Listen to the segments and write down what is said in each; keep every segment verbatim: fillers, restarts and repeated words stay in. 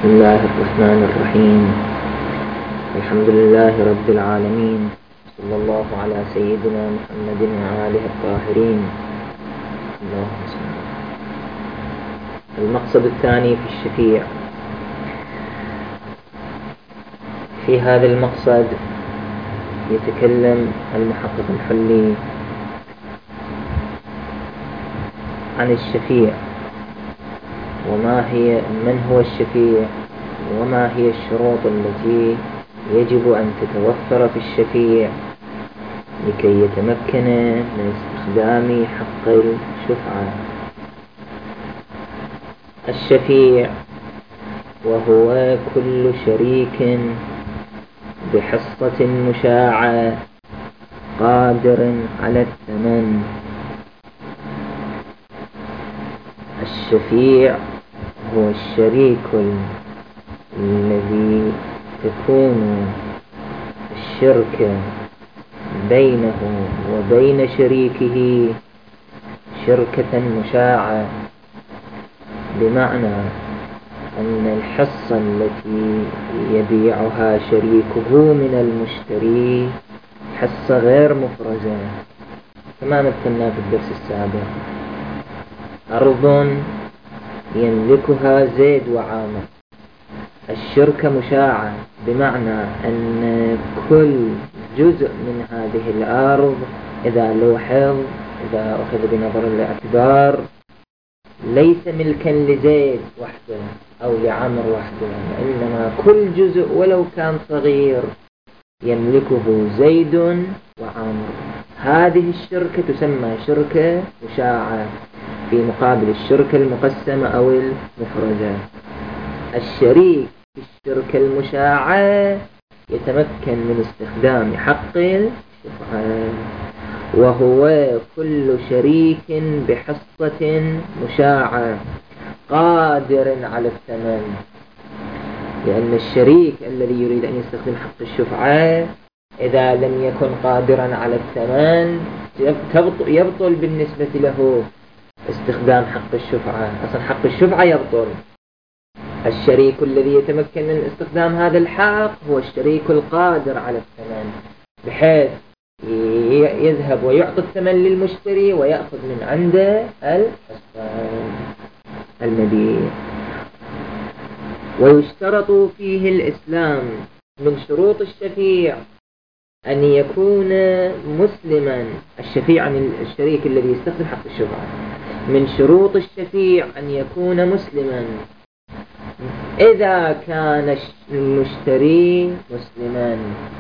بسم الله الرحمن الرحيم. الحمد لله رب العالمين، صلى الله على سيدنا محمد وآله الطاهرين. اللهم صل. المقصد الثاني في الشفيع. في هذا المقصد يتكلم المحقق الحلي عن الشفيع، وما هي من هو الشفيع، وما هي الشروط التي يجب أن تتوفر في الشفيع لكي يتمكن من استخدام حق الشفعة. الشفيع وهو كل شريك بحصة مشاعة قادر على الثمن. الشفيع هو الشريك الذي تكون الشركة بينه وبين شريكه شركة مشاعة، بمعنى أن الحصة التي يبيعها شريكه من المشتري حصة غير مفرزة، كما مثلنا في الدرس السابق. أرض يملكها زيد وعامر، الشركة مشاعة، بمعنى أن كل جزء من هذه الأرض إذا لوحظ إذا أخذ بنظر الاعتبار ليس ملكا لزيد وحده أو لعمر وحده، وإنما كل جزء ولو كان صغير يملكه زيد وعمر. هذه الشركة تسمى شركة مشاعة في مقابل الشركة المقسمة أو المفرزة. الشريك في الشركة المشاعة يتمكن من استخدام حق الشفعة، وهو كل شريك بحصة مشاعة قادر على الثمن، لأن الشريك الذي يريد أن يستخدم حق الشفعة إذا لم يكن قادرا على الثمن يبطل بالنسبة له استخدام حق الشفعة. أصلا حق الشفعة يبطل. الشريك الذي يتمكن من استخدام هذا الحق هو الشريك القادر على الثمن، بحيث يذهب ويعطي الثمن للمشتري ويأخذ من عنده الحصة المبيع. ويشترط فيه الإسلام. من شروط الشفيع أن يكون مسلما. الشفيع عن الشريك الذي يستخدم حق الشفعة. من شروط الشفيع أن يكون مسلما. إذا كان المشتري مسلما،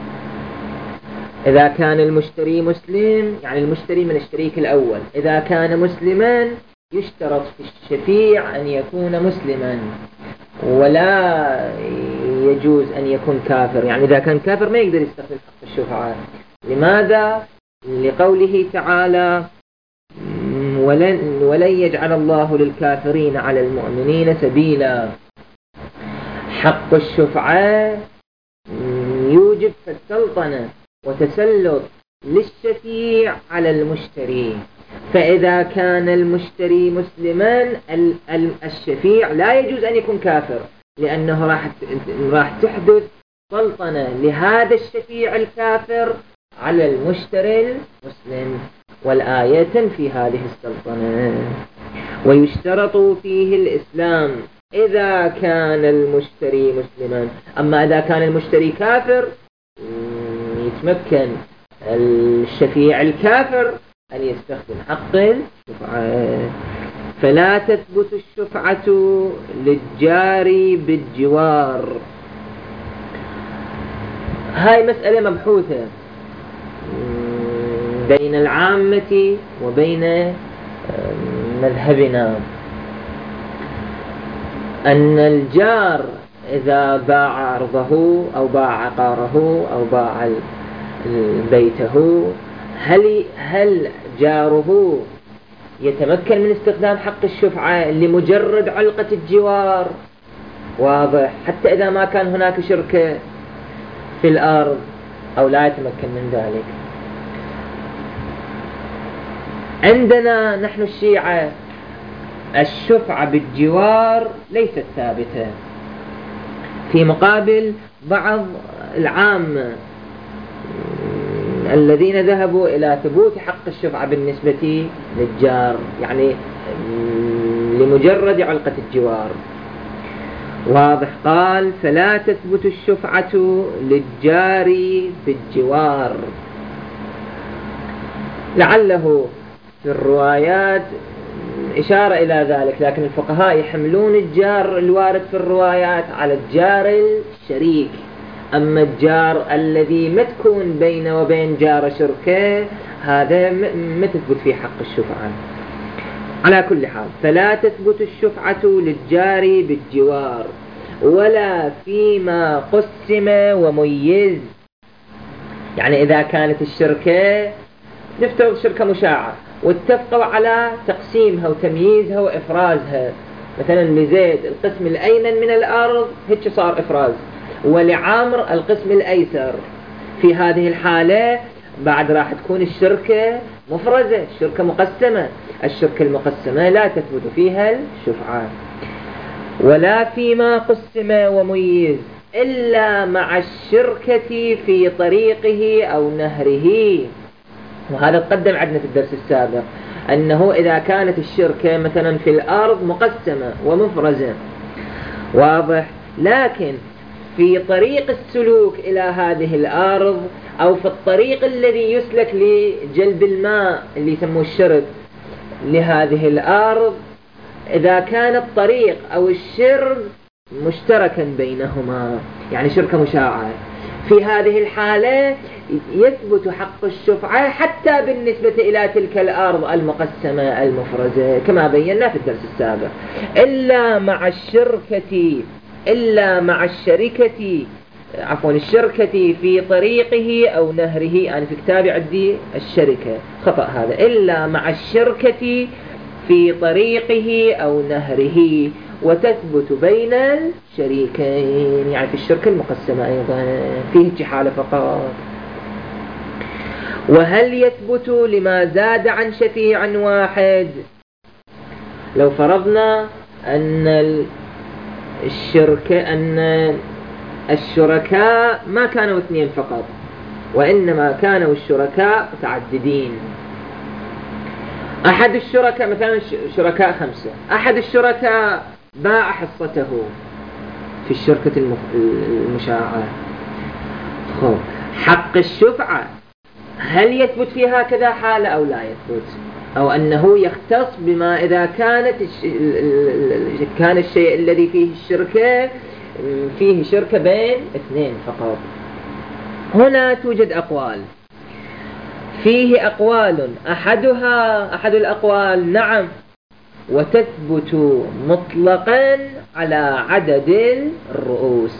إذا كان المشتري مسلم، يعني المشتري من الشريك الأول، إذا كان مسلما يشترط في الشفيع أن يكون مسلما، ولا يجوز أن يكون كافر. يعني إذا كان كافر ما يقدر يستخدم حق الشفعة. لماذا؟ لقوله تعالى: ولن, ولن يجعل الله للكافرين على المؤمنين سبيلا. حق الشفعة يوجب السلطنة وتسلط للشفيع على المشتري. فإذا كان المشتري مسلما الشفيع لا يجوز أن يكون كافر، لأنه راح راح تحدث سلطنة لهذا الشفيع الكافر على المشتري المسلم، والآية تنفي هذه السلطنة. ويشترط فيه الإسلام إذا كان المشتري مسلما. أما إذا كان المشتري كافر يتمكن الشفيع الكافر أن يستخدم حق الشفعة. فلا تثبت الشفعة للجار بالجوار. هاي مسألة مبحوثة بين العامة وبين مذهبنا، أن الجار إذا باع أرضه أو باع عقاره أو باع بيته، هل هل جاره يتمكن من استخدام حق الشفعة لمجرد علقة الجوار؟ واضح. حتى إذا ما كان هناك شركة في الأرض أو لا يتمكن من ذلك. عندنا نحن الشيعة الشفعة بالجوار ليست ثابتة. في مقابل بعض العامة الذين ذهبوا إلى ثبوت حق الشفعة بالنسبة للجار، يعني لمجرد علقة الجوار. واضح؟ قال فلا تثبت الشفعة للجار بالجوار. لعله في الروايات إشارة إلى ذلك، لكن الفقهاء يحملون الجار الوارد في الروايات على الجار الشريك. أما الجار الذي ما تكون بينه وبين جار شركة هذا ما تثبت فيه حق الشفعة. على كل حال فلا تثبت الشفعة للجار بالجوار ولا فيما قسم وميز. يعني إذا كانت الشركة نفترض شركة مشاعة واتفقوا على تقسيمها وتمييزها وإفرازها، مثلا لزيد القسم الأيمن من الأرض هيك صار إفراز، ولعامر القسم الأيسر، في هذه الحالة بعد راح تكون الشركة مفرزة، الشركة مقسمة. الشركة المقسمة لا تثبت فيها الشفعة. ولا فيما قسم وميز إلا مع الشركة في طريقه أو نهره. وهذا تقدم عندنا في الدرس السابق أنه إذا كانت الشركة مثلا في الأرض مقسمة ومفرزة، واضح، لكن في طريق السلوك إلى هذه الأرض أو في الطريق الذي يسلك لجلب الماء اللي يسموه الشرب لهذه الأرض، إذا كان الطريق أو الشرب مشتركا بينهما، يعني شركة مشاعة، في هذه الحالة يثبت حق الشفعة حتى بالنسبة إلى تلك الأرض المقسمة المفرزة كما بينا في الدرس السابق. إلا مع الشركة إلا مع الشركة عفوا الشركة في طريقه أو نهره. أنا يعني في كتابي عندي الشركة خطأ هذا، إلا مع الشركة في طريقه أو نهره، وتثبت بين الشريكين، يعني في الشركة المقسمة أيضا فيه حالة فقط. وهل يثبت لما زاد عن شفيع واحد؟ لو فرضنا أن الشركة أن الشركاء ما كانوا اثنين فقط، وإنما كانوا الشركاء متعددين. أحد الشركاء مثلا شركاء خمسة، أحد الشركاء باع حصته في الشركة المشاعة. خب حق الشفعة هل يثبت في هكذا حالة أو لا يثبت، أو أنه يختص بما إذا كانت كان الشيء الذي فيه الشركة فيه شركة بين اثنين فقط؟ هنا توجد أقوال، فيه أقوال أحدها أحد الأقوال نعم وتثبت مطلقا على عدد الرؤوس،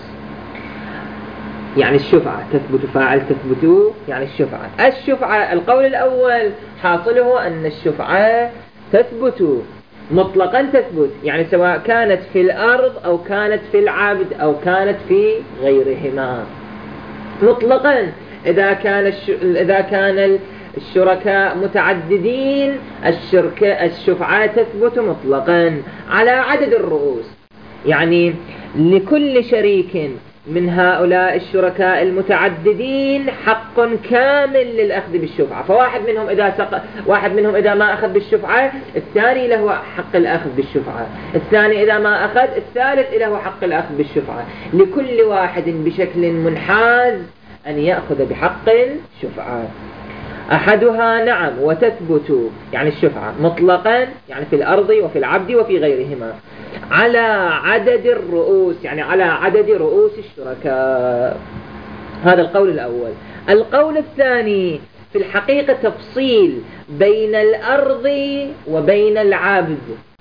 يعني الشفعة تثبت، فاعل تثبت يعني الشفعة. الشفعة القول الأول حاصله أن الشفعة تثبت مطلقا، تثبت يعني سواء كانت في الأرض أو كانت في العبد أو كانت في غيرهما مطلقا. إذا كان الش... إذا كان الشركاء متعددين الشركة الشفعة تثبت مطلقا على عدد الرؤوس، يعني لكل شريك من هؤلاء الشركاء المتعددين حق كامل للأخذ بالشفعة. فواحد منهم إذا سق... واحد منهم إذا ما أخذ بالشفعة الثاني له حق الأخذ بالشفعة، الثاني إذا ما أخذ الثالث له حق الأخذ بالشفعة، لكل واحد بشكل منحاز أن يأخذ بحق الشفعة. أحدها نعم وتثبت يعني الشفعة مطلقا، يعني في الأرض وفي العبد وفي غيرهما على عدد الرؤوس، يعني على عدد رؤوس الشركاء. هذا القول الأول. القول الثاني في الحقيقة تفصيل بين الأرض وبين العبد.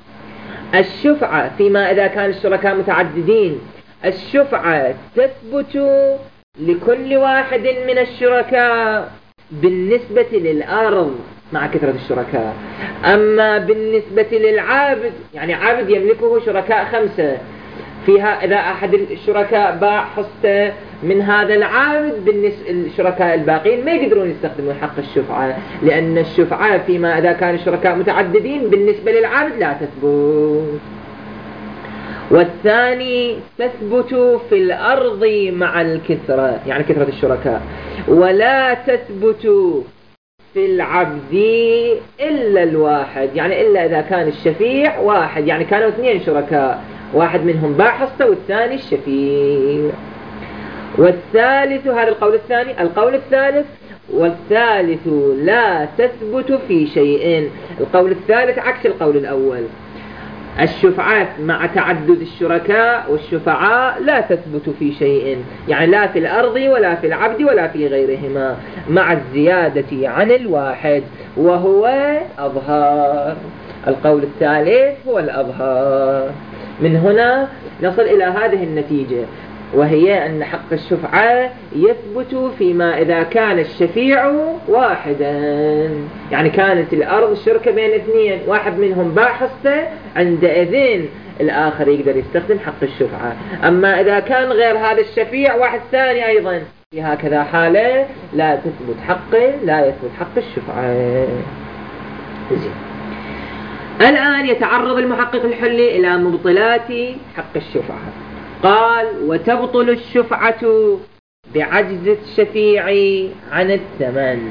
الشفعة فيما إذا كان الشركاء متعددين الشفعة تثبت لكل واحد من الشركاء بالنسبة للأرض مع كثرة الشركاء. أما بالنسبة للعابد يعني عبد يملكه شركاء خمسة، فيها إذا أحد الشركاء باع حصته من هذا العابد بالنسبة للشركاء الباقين ما يقدرون يستخدموا حق الشفعة، لأن الشفعة فيما إذا كان الشركاء متعددين بالنسبة للعابد لا تثبت. والثاني تثبت في الأرض مع الكثرة، يعني كثرة الشركاء، ولا تثبت في العبد إلا الواحد، يعني إلا إذا كان الشفيع واحد، يعني كانوا اثنين شركاء، واحد منهم باع حصته والثاني الشفيع. والثالث، هذا القول الثاني. القول الثالث: والثالث لا تثبت في شيء. القول الثالث عكس القول الأول. الشفعات مع تعدد الشركاء والشفعاء لا تثبت في شيء، يعني لا في الأرض ولا في العبد ولا في غيرهما، مع الزيادة عن الواحد، وهو أظهر. القول الثالث هو الأظهر. من هنا نصل إلى هذه النتيجة، وهي أن حق الشفعة يثبت فيما إذا كان الشفيع واحدا، يعني كانت الأرض شركة بين اثنين، واحد منهم باع حصته، عندئذ الآخر يقدر يستخدم حق الشفعة. أما إذا كان غير هذا الشفيع واحد ثاني أيضا، في هكذا حالة لا تثبت حق لا يثبت حق الشفعة. زين. الآن يتعرض المحقق الحلي إلى مبطلات حق الشفعة. قال: وتبطل الشفعة بعجز الشفيع عن الثمن.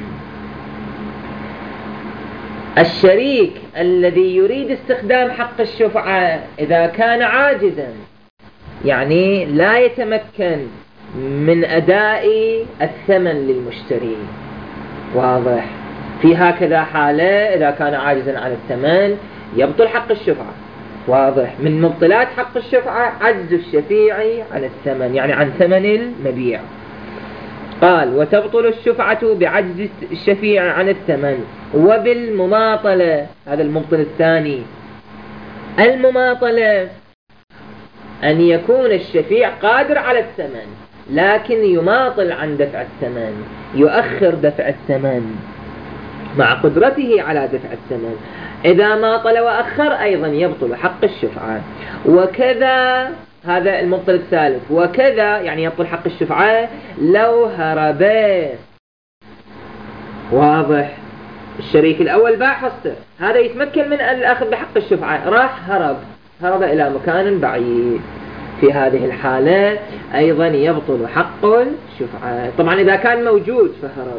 الشريك الذي يريد استخدام حق الشفعة إذا كان عاجزا، يعني لا يتمكن من أداء الثمن للمشتري، واضح؟ في هكذا حالة إذا كان عاجزا عن الثمن يبطل حق الشفعة، واضح؟ من مبطلات حق الشفعة عجز الشفيع عن الثمن، يعني عن ثمن المبيع. قال: وتبطل الشفعة بعجز الشفيع عن الثمن وبالمماطلة. هذا المبطل الثاني. المماطلة أن يكون الشفيع قادر على الثمن لكن يماطل عن دفع الثمن، يؤخر دفع الثمن مع قدرته على دفع الثمن. إذا ماطل وأخر أيضا يبطل حق الشفعة. وكذا، هذا المبطل الثالث، وكذا يعني يبطل حق الشفعة لو هرب، واضح؟ الشريك الأول باع حصته، هذا يتمكن من الأخذ بحق الشفعة، راح هرب هرب إلى مكان بعيد، في هذه الحالة أيضا يبطل حق الشفعة. طبعا إذا كان موجود فهرب،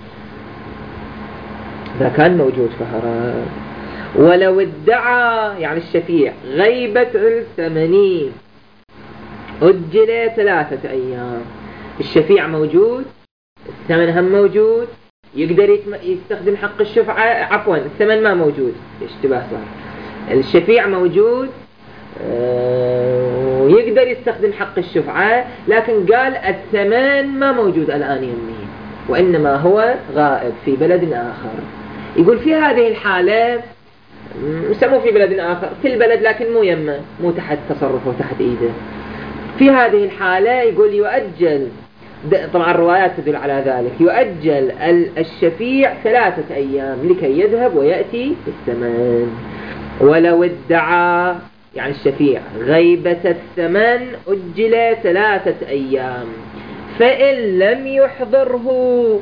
إذا كان موجود فهرب. ولو ادعى، يعني الشفيع، غيبة الثمن أجل ثلاثة أيام. الشفيع موجود، الثمن هم موجود، يقدر يستخدم حق الشفعة، عفوا الثمن ما موجود، اشتباه صار. الشفيع موجود ويقدر يستخدم حق الشفعة، لكن قال الثمن ما موجود الآن يمي، وإنما هو غائب في بلد آخر. يقول في هذه الحالة، يسموه في بلد آخر، في البلد لكن مو يمه، مو تحت تصرفه تحت إيده. في هذه الحالة يقول يؤجل، طبعا الروايات تدل على ذلك، يؤجل الشفيع ثلاثة أيام لكي يذهب ويأتي الثمن. ولو ادعى، يعني الشفيع، غيبة الثمن أجل ثلاثة أيام، فإن لم يحضره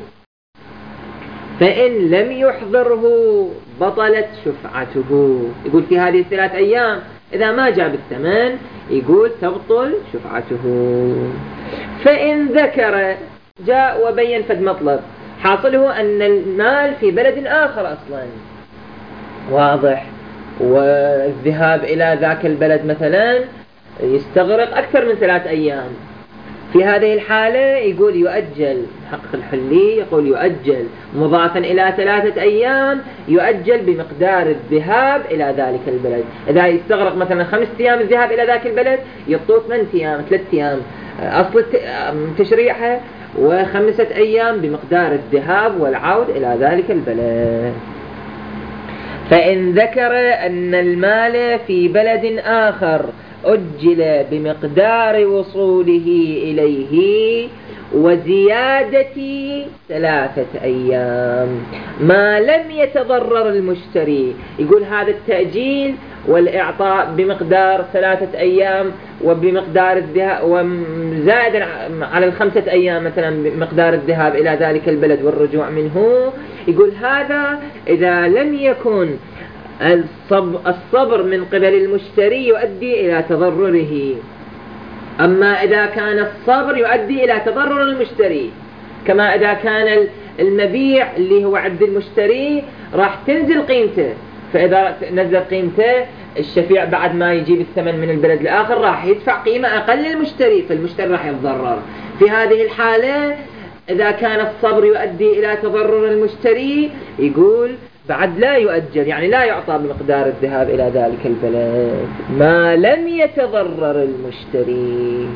فإن لم يحضره بطلت شفعته. يقول في هذه الثلاث أيام إذا ما جاب الثمن يقول تبطل شفعته. فإن ذكر، جاء وبين فد مطلب، حاصله أن المال في بلد آخر أصلا، واضح، والذهاب إلى ذاك البلد مثلا يستغرق أكثر من ثلاث أيام. في هذه الحالة يقول يؤجل، محقق الحلي يقول يؤجل مضافا إلى ثلاثة أيام، يؤجل بمقدار الذهاب إلى ذلك البلد. إذا يستغرق مثلا خمسة أيام الذهاب إلى ذاك البلد، يطوط ثمانية أيام، ثلاثة أيام أصل تشريعها، وخمسة أيام بمقدار الذهاب والعود إلى ذلك البلد. فإن ذكر أن المال في بلد آخر أجل بمقدار وصوله إليه وزيادة ثلاثة أيام ما لم يتضرر المشتري. يقول هذا التأجيل والإعطاء بمقدار ثلاثة أيام وبمقدار الذهاب، وزائدا على الخمسة أيام مثلا بمقدار الذهاب إلى ذلك البلد والرجوع منه، يقول هذا إذا لم يكن الصبر من قبل المشتري يؤدي إلى تضرره، أما إذا كان الصبر يؤدي إلى تضرر المشتري، كما إذا كان المبيع اللي هو عند المشتري راح تنزل قيمته، فإذا نزل قيمته الشفيع بعد ما يجيب الثمن من البلد الآخر راح يدفع قيمة أقل للمشتري، فالمشتري راح يتضرر. في هذه الحالة إذا كان الصبر يؤدي إلى تضرر المشتري يقول بعد لا يؤجل، يعني لا يعطى بمقدار الذهاب إلى ذلك البلد ما لم يتضرر المشتري.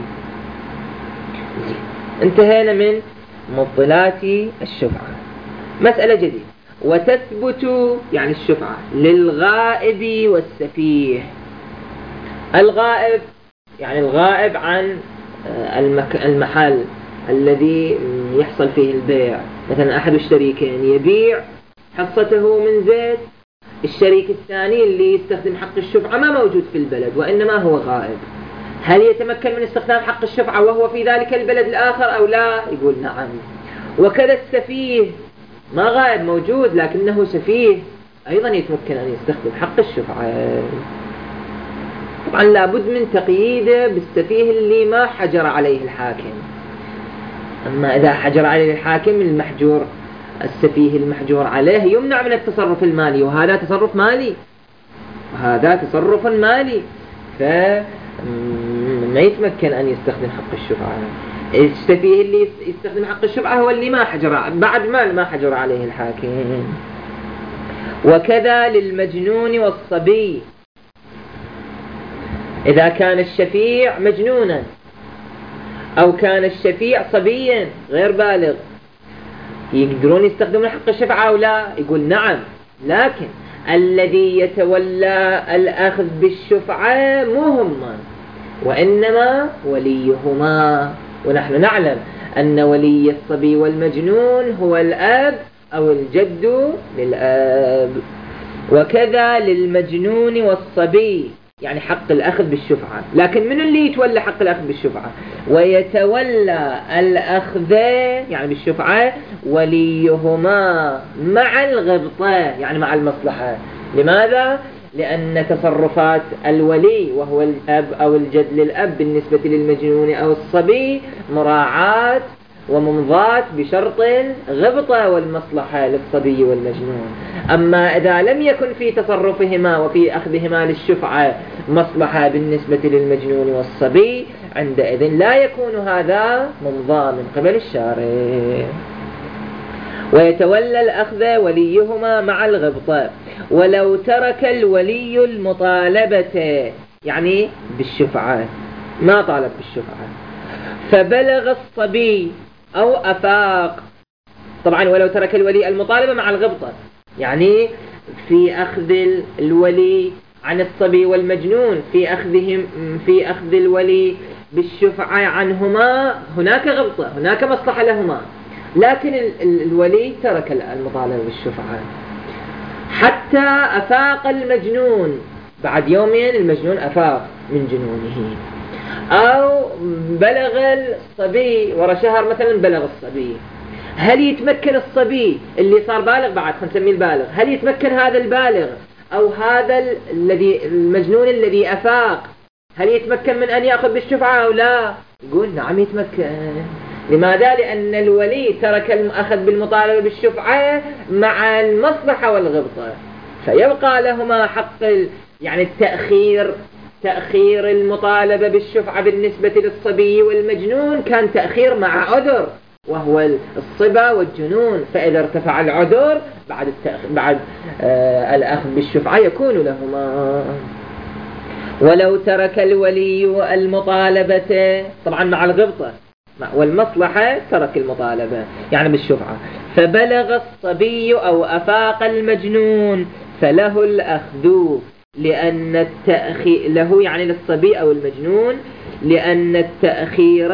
انتهينا من مبطلات الشفعة. مسألة جديدة، وتثبت يعني الشفعة للغائب والسفيه. الغائب يعني الغائب عن المحل الذي يحصل فيه البيع، مثلا أحد الشريكين يبيع حصته من زيت، الشريك الثاني اللي يستخدم حق الشفعة ما موجود في البلد وإنما هو غائب، هل يتمكن من استخدام حق الشفعة وهو في ذلك البلد الآخر أو لا؟ يقول نعم. وكذا السفيه ما غائب موجود لكنه سفيه أيضا يتمكن أن يستخدم حق الشفعة. طبعا لابد من تقييده بالسفيه اللي ما حجر عليه الحاكم، أما إذا حجر عليه الحاكم المحجور السفيه المحجور عليه يمنع من التصرف المالي، وهذا تصرف مالي وهذا تصرف مالي، فما يتمكن أن يستخدم حق الشفعة. السفيه اللي يستخدم حق الشفعة هو اللي ما حجر بعد ما ما حجر عليه الحاكم. وكذا للمجنون والصبي، إذا كان الشفيع مجنونا أو كان الشفيع صبيا غير بالغ يقدرون يستخدمون حق الشفعة أو لا؟ يقول نعم، لكن الذي يتولى الأخذ بالشفعة مو هما وإنما وليهما، ونحن نعلم أن ولي الصبي والمجنون هو الأب أو الجد للأب. وكذا للمجنون والصبي يعني حق الأخذ بالشفعة، لكن من اللي يتولى حق الأخذ بالشفعة؟ ويتولى الأخذ يعني بالشفعة وليهما مع الغبطة يعني مع المصلحة. لماذا؟ لأن تصرفات الولي وهو الأب أو الجد للأب بالنسبة للمجنون أو الصبي مراعاة وممضاة بشرط الغبطة والمصلحة للصبي والمجنون. أما إذا لم يكن في تصرفهما وفي أخذهما للشفعة مصلحة بالنسبة للمجنون والصبي عندئذ لا يكون هذا ممضى من قبل الشارع. ويتولى الأخذ وليهما مع الغبطة. ولو ترك الولي المطالبة يعني بالشفعة ما طالب بالشفعة فبلغ الصبي أو أفاق، طبعا ولو ترك الولي المطالبة مع الغبطة يعني في أخذ الولي عن الصبي والمجنون في أخذهم في أخذ الولي بالشفعة عنهما هناك غبطة هناك مصلحة لهما، لكن الولي ترك المطالبة بالشفعة حتى أفاق المجنون، بعد يومين المجنون أفاق من جنونه، أو بلغ الصبي ورا شهر مثلا بلغ الصبي. هل يتمكن الصبي اللي صار بالغ بعد خنسميه البالغ، هل يتمكن هذا البالغ أو هذا الذي المجنون الذي أفاق هل يتمكن من أن يأخذ بالشفعة أو لا؟ يقول نعم يتمكن. لماذا؟ لأن الولي ترك الأخذ بالمطالبة بالشفعة مع المصلحة والغبطة، فيبقى لهما حق يعني التأخير. تأخير المطالبة بالشفعة بالنسبة للصبي والمجنون كان تأخير مع عذر وهو الصبا والجنون، فإذا ارتفع العذر بعد التأخير بعد آه الأخذ بالشفعة يكون لهما. ولو ترك الولي المطالبة طبعا مع الغبطة والمصلحة ترك المطالبة يعني بالشفعة فبلغ الصبي أو أفاق المجنون فله الأخذ، لأن التأخير له يعني للصبي أو المجنون لأن التأخير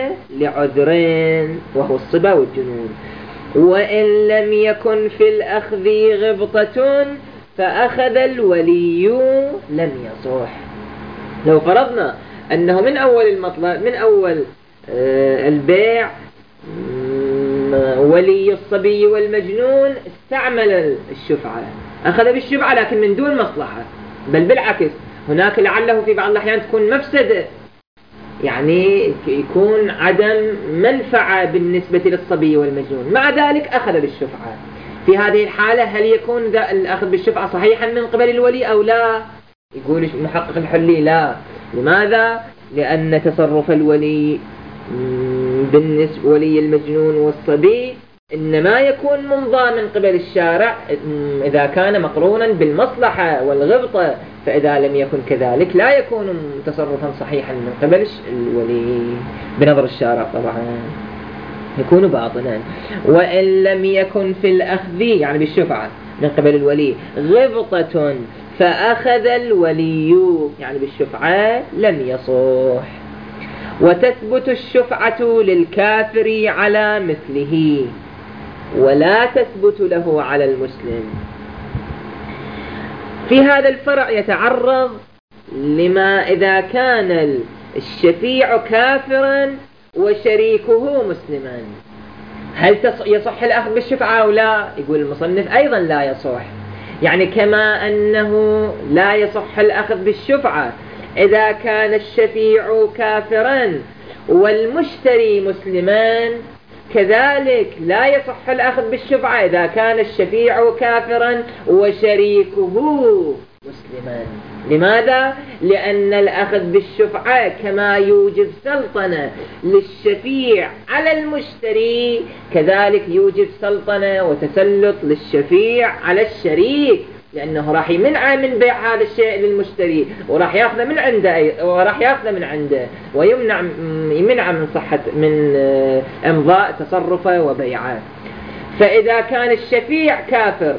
لعذرين وهو الصبا والجنون. وإن لم يكن في الأخذ غبطة فأخذ الولي لم يصح. لو فرضنا أنه من أول المطلب من أول البيع ولي الصبي والمجنون استعمل الشفعة أخذ بالشفعة لكن من دون مصلحة، بل بالعكس هناك لعله في بعض الأحيان تكون مفسدة، يعني يكون عدم منفعة بالنسبة للصبي والمجنون، مع ذلك أخذ بالشفعة. في هذه الحالة هل يكون الأخذ بالشفعة صحيحا من قبل الولي أو لا؟ يقول المحقق الحلي لا. لماذا؟ لأن تصرف الولي بالنسبة ولي المجنون والصبي إنما يكون ممضى من قبل الشارع إذا كان مقرونا بالمصلحة والغبطة، فإذا لم يكن كذلك لا يكون تصرفا صحيحا من قبل الولي بنظر الشارع، طبعا يكون باطنا. وإن لم يكن في الأخذ يعني بالشفعة من قبل الولي غبطة فأخذ الولي يعني بالشفعة لم يصح. وتثبت الشفعة للكافر على مثله ولا تثبت له على المسلم. في هذا الفرع يتعرض لما إذا كان الشفيع كافرا وشريكه مسلما، هل يصح الأخذ بالشفعة أو لا؟ يقول المصنف أيضا لا يصح. يعني كما أنه لا يصح الأخذ بالشفعة إذا كان الشفيع كافرا والمشتري مسلمان، كذلك لا يصح الأخذ بالشفعة إذا كان الشفيع كافرا وشريكه مسلما. لماذا؟ لأن الأخذ بالشفعة كما يوجب سلطنة للشفيع على المشتري، كذلك يوجب سلطنة وتسلط للشفيع على الشريك، لأنه راح يمنع من بيع هذا الشيء للمشتري وراح يأخذ من عنده وراح يأخذ من عنده ويمنع يمنع من صحة من إمضاء تصرفه وبيعه. فإذا كان الشفيع كافر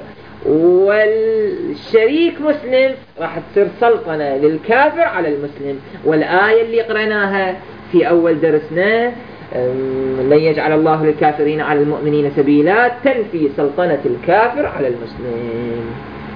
والشريك مسلم راح تصير سلطنة للكافر على المسلم. والآية اللي قرأناها في أول درسنا لن يجعل الله للكافرين على المؤمنين سبيلا تنفي سلطنة الكافر على المسلم.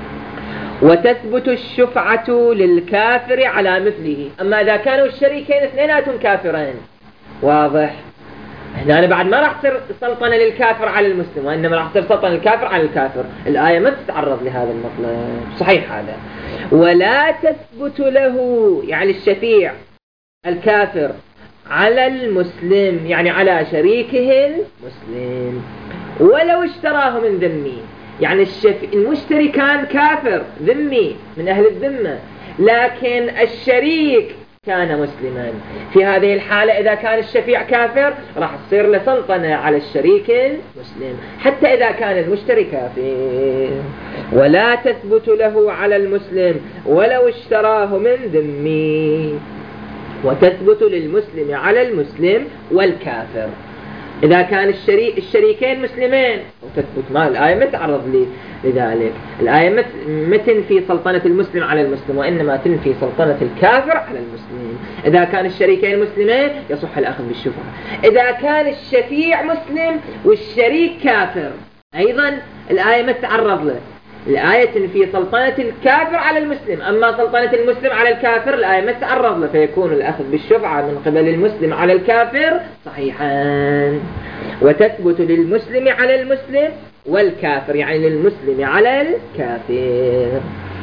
وتثبت الشفعة للكافر على مثله. أما إذا كانوا الشريكين اثنيناتهم كافرين، واضح هنا بعد ما راح تصير سلطنة للكافر على المسلم، وإنما راح تصير سلطنة للكافر على الكافر. الآية ما تتعرض لهذا المطلب، صحيح هذا. ولا تثبت له يعني الشفيع الكافر على المسلم يعني على شريكه المسلم ولو اشتراه من ذمي. يعني المشتري كان كافر ذمي من أهل الذمة لكن الشريك كان مسلما، في هذه الحالة إذا كان الشفيع كافر راح تصير له سلطنة على الشريك المسلم حتى إذا كان المشتري كافر. ولا تثبت له على المسلم ولو اشتراه من ذمي. وتثبت للمسلم على المسلم والكافر إذا كان الشريك الشريكين مسلمين، وتثبت ما الآية ما تعرض لي لذلك. الآية ما تنفي سلطنة المسلم على المسلم وإنما تنفي سلطنة الكافر على المسلم. إذا كان الشريكين مسلمين يصح الأخذ بالشفعة. إذا كان الشفيع مسلم والشريك كافر أيضا الآية ما تعرض له. الآية تنفي سلطنة الكافر على المسلم، أما سلطنة المسلم على الكافر الآية ما تعرض له، فيكون الأخذ بالشفعة من قبل المسلم على الكافر صحيحا. وتثبت للمسلم على المسلم والكافر يعني للمسلم على الكافر.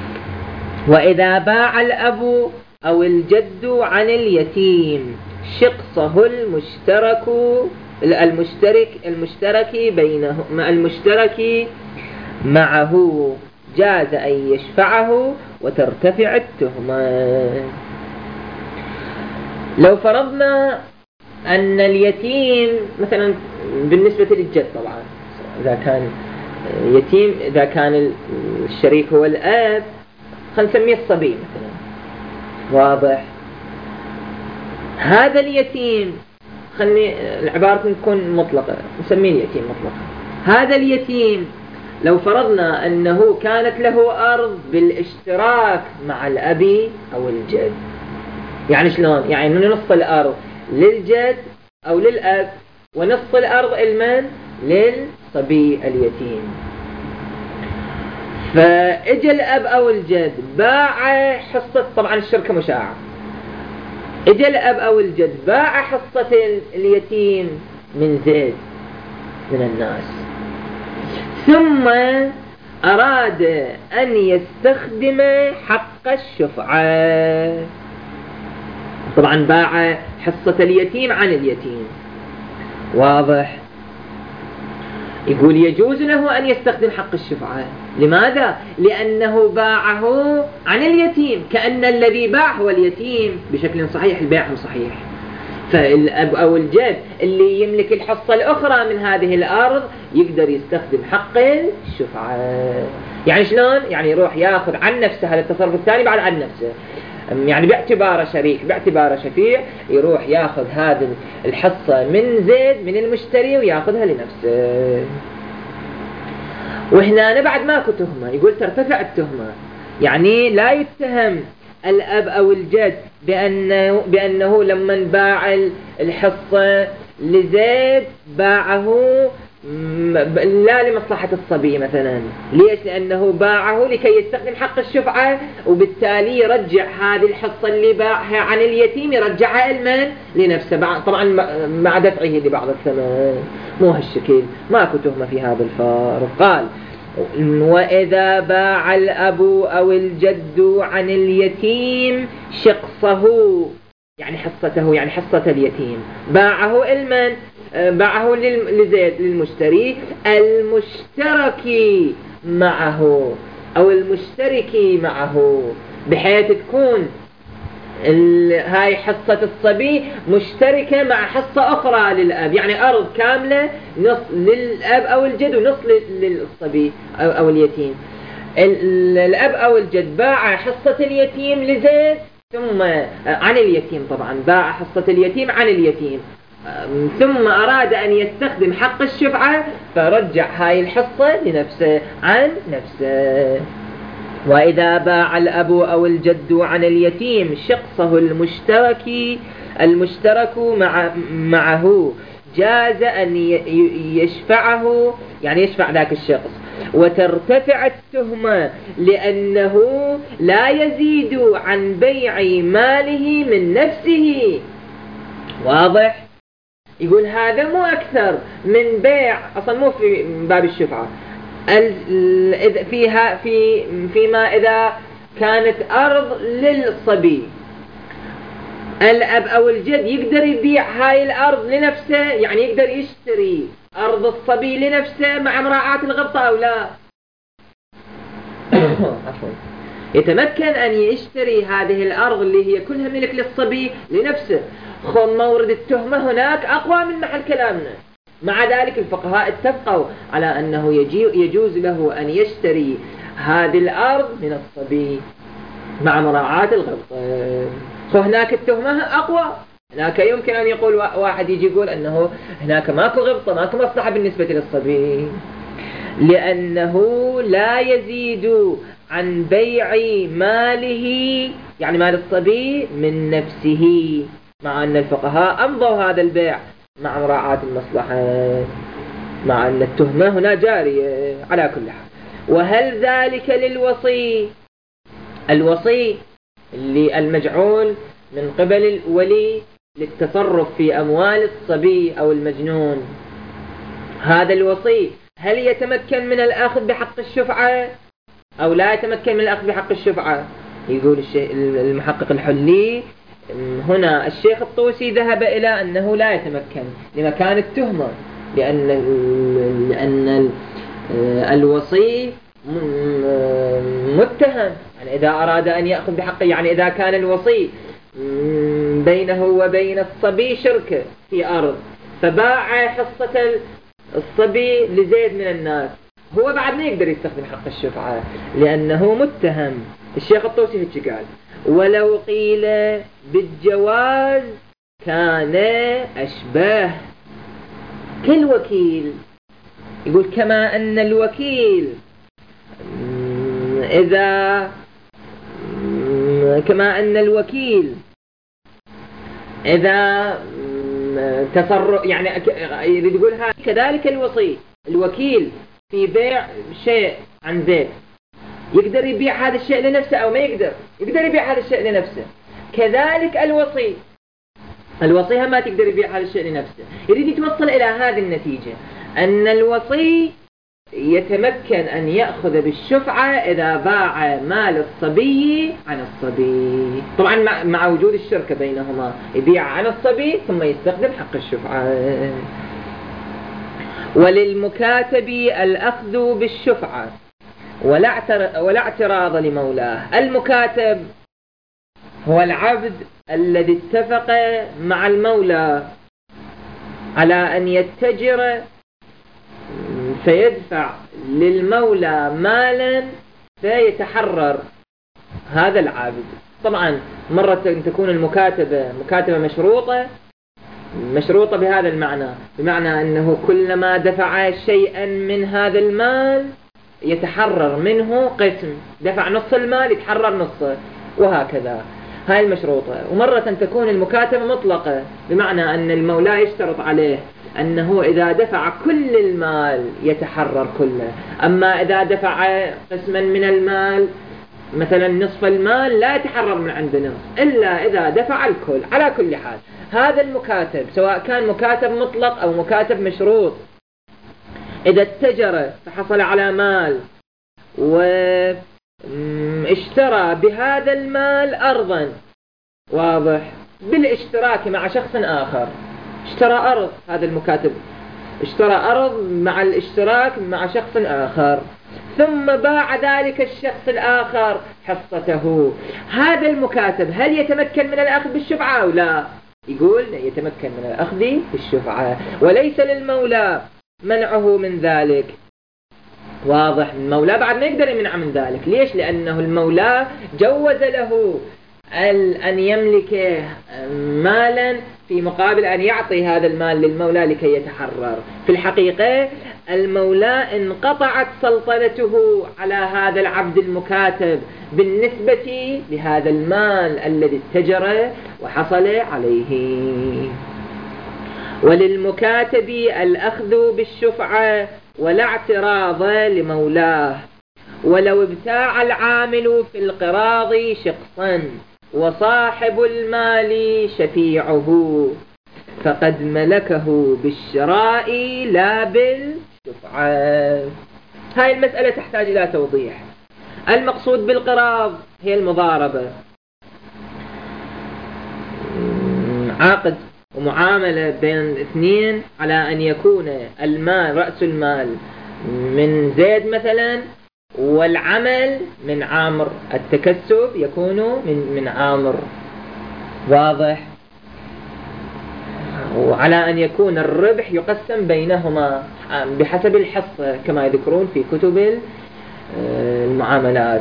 وإذا باع الأب أو الجد عن اليتيم شقصه المشترك المشترك المشترك بينه المشترك معه جاز أن يشفعه وترتفع التهمة. لو فرضنا أن اليتيم مثلا بالنسبة للجد، طبعا إذا كان يتيم إذا كان الشريك هو الأب خلينا نسميه الصبي مثلا، واضح. هذا اليتيم خلني العبارة تكون مطلقة نسميه اليتيم مطلقة. هذا اليتيم لو فرضنا أنه كانت له أرض بالاشتراك مع الأب أو الجد، يعني شلون؟ يعني نصف الأرض للجد أو للأب ونصف الأرض المن للصبي اليتيم. فإجى الأب أو الجد باع حصة، طبعا الشركة مشاعة، إجى الأب أو الجد باع حصة اليتيم من زيد من الناس، ثم أراد أن يستخدم حق الشفعة. طبعا باع حصة اليتيم عن اليتيم، واضح؟ يقول يجوز له أن يستخدم حق الشفعة. لماذا؟ لأنه باعه عن اليتيم، كأن الذي باع هو اليتيم. بشكل صحيح البيع صحيح. فالأب أو الجد اللي يملك الحصة الأخرى من هذه الأرض يقدر يستخدم حق الشفعة. يعني شلون؟ يعني يروح ياخذ عن نفسه، هذا التصرف الثاني بعد عن نفسه، يعني باعتباره شريك باعتباره شفيع، يروح ياخذ هذه الحصة من زيد من المشتري وياخذها لنفسه. وهنا بعد ماكو تهمة، يقول ترتفع التهمة، يعني لا يتهم الأب أو الجد بأنه, بأنه لما باع الحصة لزيد باعه لا لمصلحة الصبي مثلا. ليش؟ لأنه باعه لكي يستخدم حق الشفعة، وبالتالي يرجع هذه الحصة اللي باعها عن اليتيم يرجعها لمن؟ لنفسه، طبعا مع دفعه لبعض الثمن. مو هالشكل، ماكو تهمة في هذا الفارق. قال وإذا باع الأب أو الجد عن اليتيم شقصه، يعني حصته، يعني حصة اليتيم باعه المن؟ باعه لزيد للمشتري المشترك معه أو المشترك معه، بحيث تكون هاي حصة الصبي مشتركة مع حصة أخرى للأب، يعني أرض كاملة نص للأب أو الجد ونص للصبي أو, أو اليتيم. الأب أو الجد باع حصة اليتيم لزيد ثم عن اليتيم، طبعا باع حصة اليتيم عن اليتيم، ثم أراد أن يستخدم حق الشفعة فرجع هاي الحصة لنفسه عن نفسه. وإذا باع الأب أو الجد عن اليتيم شقصه المشترك المشترك مع معه جاز أن يشفعه، يعني يشفع ذاك الشخص، وترتفع التهمة لأنه لا يزيد عن بيع ماله من نفسه. واضح؟ يقول هذا مو أكثر من بيع، أصلا مو في باب الشفعة، فيها في فيما إذا كانت أرض للصبي، الأب أو الجد يقدر يبيع هاي الأرض لنفسه، يعني يقدر يشتري أرض الصبي لنفسه مع مراعاة الغبطة أو لا؟ يتمكن أن يشتري هذه الأرض اللي هي كلها ملك للصبي لنفسه. خم مورد التهمة هناك أقوى من محل كلامنا. مع ذلك الفقهاء اتفقوا على أنه يجوز له أن يشتري هذه الأرض من الصبي مع مراعاة الغبطة. فهناك التهمة أقوى. هناك يمكن أن يقول واحد يجي يقول أنه هناك ماكو غبطة، ماكو مصلحة بالنسبة للصبي، لأنه لا يزيد عن بيع ماله، يعني مال الصبي، من نفسه، مع أن الفقهاء أمضوا هذا البيع مع مراعاة المصلحة، مع أن التهمة هنا جارية على كل حال. وهل ذلك للوصي؟ الوصي اللي المجعول من قبل الولي للتصرف في أموال الصبي أو المجنون، هذا الوصي هل يتمكن من الأخذ بحق الشفعة أو لا يتمكن من الأخذ بحق الشفعة؟ يقول المحقق الحلي هنا الشيخ الطوسي ذهب إلى أنه لا يتمكن لمكان التهمة، لأن لأن الوصي متهم، يعني إذا أراد أن يأخذ بحقه، يعني إذا كان الوصي بينه وبين الصبي شركة في أرض فباع حصة الصبي لزيد من الناس، هو بعد ما يقدر يستخدم حق الشفعة لأنه متهم. الشيخ الطوسي هيك قال: ولو قيل بالجواز كان أشباه كالوكيل. يقول كما أن الوكيل إذا كما أن الوكيل إذا تصرف، يعني يريد يقول هذا، كذلك الوصي الوكيل في بيع شيء عن زيد يقدر يبيع هذا الشيء لنفسه أو ما يقدر يقدر يبيع هذا الشيء لنفسه، كذلك الوصي الوصي ما تقدر يبيع هذا الشيء لنفسه. يريد يتوصل إلى هذه النتيجة، أن الوصي يتمكن أن يأخذ بالشفعة إذا باع مال الصبي عن الصبي، طبعا مع, مع وجود الشركة بينهما، يبيع عن الصبي ثم يستخدم حق الشفعة. وللمكاتب الأخذ بالشفعة ولا اعتراض لمولاه. المكاتب هو العبد الذي اتفق مع المولى على أن يتجر فيدفع للمولى مالا فيتحرر هذا العبد. طبعا مرة تكون المكاتبة مكاتبة مشروطة مشروطة بهذا المعنى، بمعنى أنه كلما دفع شيئا من هذا المال يتحرر منه قسم، دفع نص المال يتحرر نصه، وهكذا. هاي المشروطة. ومرة تكون المكاتبة مطلقة، بمعنى أن المولى يشترط عليه أنه إذا دفع كل المال يتحرر كله، أما إذا دفع قسما من المال مثلا نصف المال لا يتحرر من عند نصف إلا إذا دفع الكل. على كل حال هذا المكاتب سواء كان مكاتب مطلق أو مكاتب مشروط، إذا اتجر فحصل على مال واشترى بهذا المال أرضا، واضح، بالاشتراك مع شخص آخر، اشترى أرض، هذا المكاتب اشترى أرض مع الاشتراك مع شخص آخر، ثم باع ذلك الشخص الآخر حصته. هذا المكاتب هل يتمكن من الأخذ بالشفعة أو لا؟ يقول يتمكن من الأخذ بالشفعة، وليس للمولى منعه من ذلك. واضح، المولى بعد ما يقدر يمنع من ذلك. ليش؟ لأنه المولى جوز له أن يملك مالا في مقابل أن يعطي هذا المال للمولى لكي يتحرر. في الحقيقة المولى انقطعت سلطنته على هذا العبد المكاتب بالنسبة لهذا المال الذي اتجر وحصل عليه. وللمكاتب الأخذ بالشفعة ولا اعتراض لمولاه. ولو ابتاع العامل في القراض شخصا وصاحب المال شفيعه فقد ملكه بالشراء لا بالشفعة. هاي المسألة تحتاج إلى توضيح. المقصود بالقراض هي المضاربة، عقد ومعاملة بين اثنين على أن يكون المال رأس المال من زيد مثلا والعمل من عامر، التكسب يكون من من عامر، واضح، وعلى أن يكون الربح يقسم بينهما بحسب الحصة كما يذكرون في كتب المعاملات.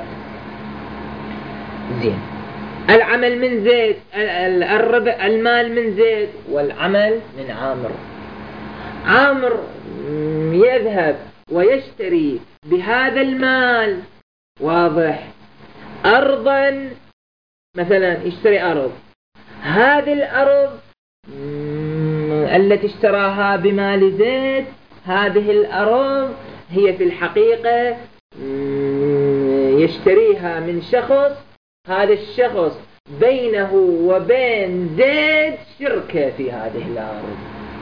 زين، العمل من زيد، الربح المال من زيد والعمل من عامر. عامر يذهب ويشتري بهذا المال، واضح، أرضا مثلا، يشتري أرض، هذه الأرض التي اشتراها بمال زيد، هذه الأرض هي في الحقيقة يشتريها من شخص، هذا الشخص بينه وبين زيد شركة في هذه الأرض،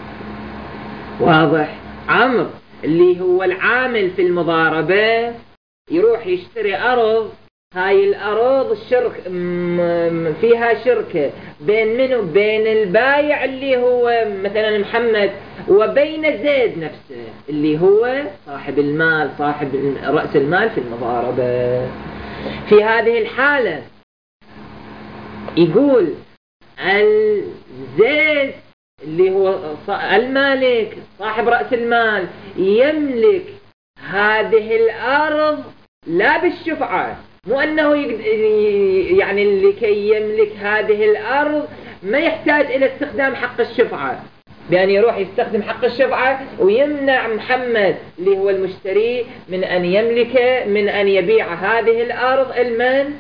واضح. عمرو اللي هو العامل في المضاربة يروح يشتري أرض، هاي الأرض الشرك فيها شركة بين منه، بين البايع اللي هو مثلا محمد وبين زيد نفسه اللي هو صاحب المال، صاحب رأس المال في المضاربة. في هذه الحالة يقول الزيد اللي هو المالك صاحب رأس المال يملك هذه الأرض لا بالشفعة، مو أنه يعني لكي يملك هذه الأرض ما يحتاج إلى استخدام حق الشفعة، بأن يروح يستخدم حق الشفعة ويمنع محمد اللي هو المشتري من أن يملك، من أن يبيع هذه الأرض المن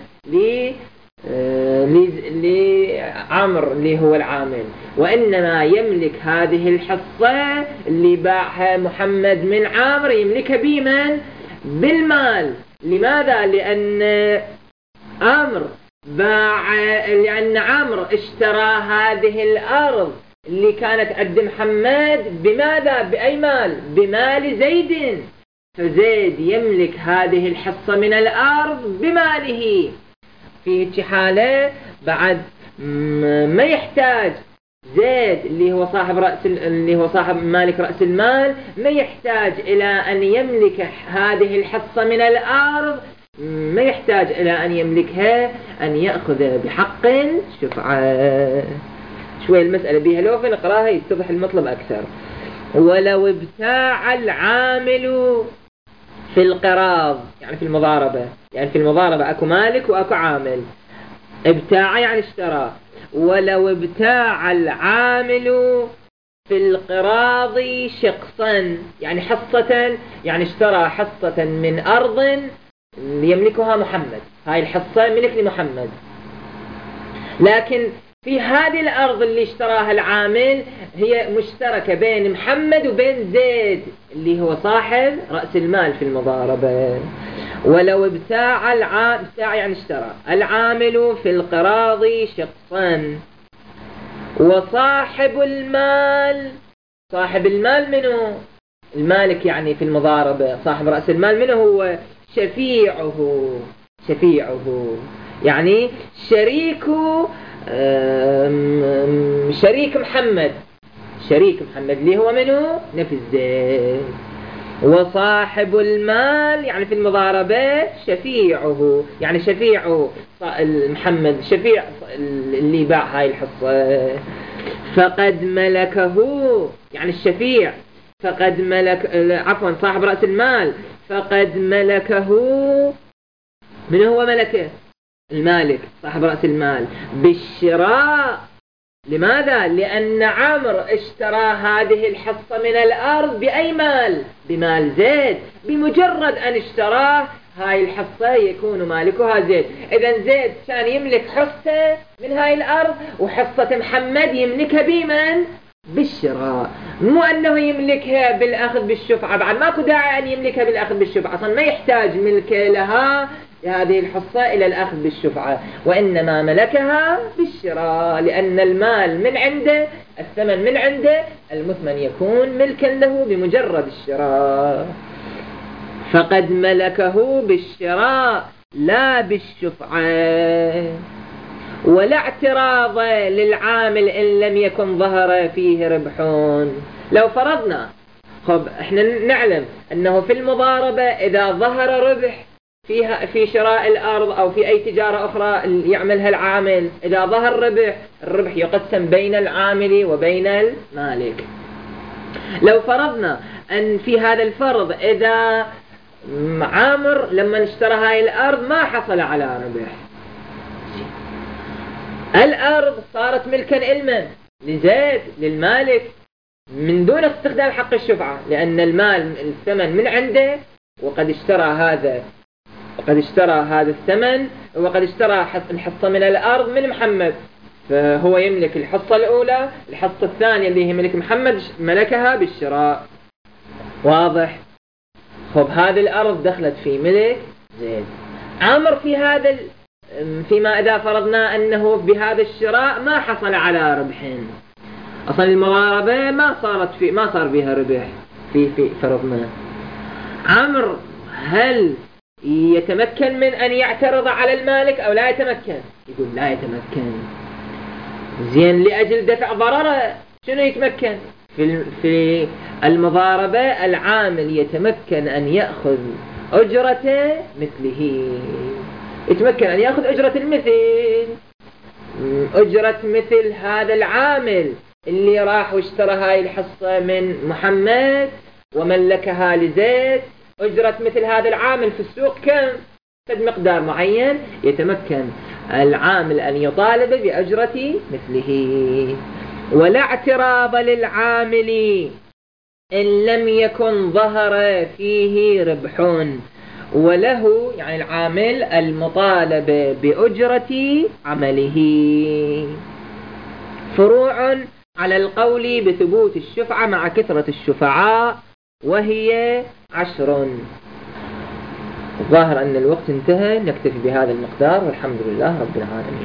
لعمر اللي هو العامل، وإنما يملك هذه الحصة اللي باعها محمد من عامر يملكها بمن؟ بالمال. لماذا؟ لأن عامر باع، لأن عامر اشترى هذه الأرض اللي كانت عند محمد بماذا؟ بأي مال؟ بمال زيد، فزيد يملك هذه الحصة من الأرض بماله. في هيك حالة بعد ما يحتاج زيد اللي هو صاحب رأس اللي هو صاحب مالك رأس المال ما يحتاج إلى أن يملك هذه الحصة من الأرض، ما يحتاج إلى أن يملكها، أن يأخذ بحق شفعة. شوي المسألة بيها لو في نقراها يتضح المطلب أكثر. ولو ابتاع العامل في القراض، يعني في المضاربة، يعني في المضاربة أكو مالك وأكو عامل. ابتاع يعني اشترى. ولو ابتاع العامل في القراض شقصا، يعني حصة، يعني اشترى حصة من أرض يملكها محمد، هاي الحصة ملك لمحمد، لكن في هذه الأرض اللي اشتراها العامل هي مشتركة بين محمد وبين زيد اللي هو صاحب رأس المال في المضاربة. ولو ابتاع العامل، ابتاع يعني اشترى، العامل في القراض شقصا، وصاحب المال، صاحب المال منه المالك يعني في المضاربة، صاحب رأس المال منه هو شفيعه، شفيعه يعني شريك شريك محمد، شريك محمد اللي هو منه نفس زيد. وصاحب المال يعني في المضاربة شفيعه، يعني شفيع محمد، شفيع اللي باع هاي الحصة. فقد ملكه يعني الشفيع، فقد ملك عفوا صاحب رأس المال فقد ملكه، من هو ملكه؟ المالك صاحب رأس المال بالشراء. لماذا؟ لأن عمرو اشترى هذه الحصة من الأرض بأي مال؟ بمال زيد. بمجرد أن اشتراه هاي الحصة يكون مالكها زيد. إذا زيد كان يملك حصة من هاي الأرض، وحصة محمد يملكها بمن؟ بالشراء، مو أنه يملكها بالأخذ بالشفعة. بعد ماكو داعي أن يملكها بالأخذ بالشفعة، أصلا ما يحتاج ملك لها هذه الحصة إلى الأخذ بالشفعة، وإنما ملكها بالشراء، لأن المال من عنده، الثمن من عنده، المثمن يكون ملكا له بمجرد الشراء. فقد ملكه بالشراء لا بالشفعة. ولا اعتراض للعامل إن لم يكن ظهر فيه ربح. لو فرضنا، خب احنا نعلم أنه في المضاربة إذا ظهر ربح فيها في شراء الأرض أو في أي تجارة أخرى يعملها العامل، إذا ظهر ربح، الربح يقسم بين العامل وبين المالك. لو فرضنا أن في هذا الفرض إذا عامر لما اشترى هاي الأرض ما حصل على ربح، الأرض صارت ملكا إلما لزيد للمالك من دون استخدام حق الشفعة، لأن المال الثمن من عنده، وقد اشترى هذا وقد اشترى هذا الثمن، وقد اشترى الحصة من الأرض من محمد، فهو يملك الحصة الأولى. الحصة الثانية اللي هي ملك محمد ملكها بالشراء. واضح؟ خب هذه الأرض دخلت في ملك زيد. عامر في هذا فيما إذا فرضنا أنه بهذا الشراء ما حصل على ربح، أصلا المضاربة ما صارت في ما صار بها ربح في في فرضنا. عامر هل يتمكن من أن يعترض على المالك أو لا يتمكن؟ يقول لا يتمكن. زين، لأجل دفع ضرره شنو يتمكن؟ في في المضاربة العامل يتمكن أن يأخذ أجرة مثله، يتمكن أن يأخذ أجرة المثل، أجرة مثل هذا العامل اللي راح واشترى هاي الحصة من محمد وملكها لزيد. أجرة مثل هذا العامل في السوق كم؟ قد مقدار معين، يتمكن العامل أن يطالب بأجرة مثله. ولا اعتراض للعامل إن لم يكن ظهر فيه ربح، وله يعني العامل المطالب بأجرة عمله. فروع على القول بثبوت الشفعة مع كثرة الشفعاء، وهي عشر. ظاهر أن الوقت انتهى، نكتفي بهذا المقدار، والحمد لله رب العالمين.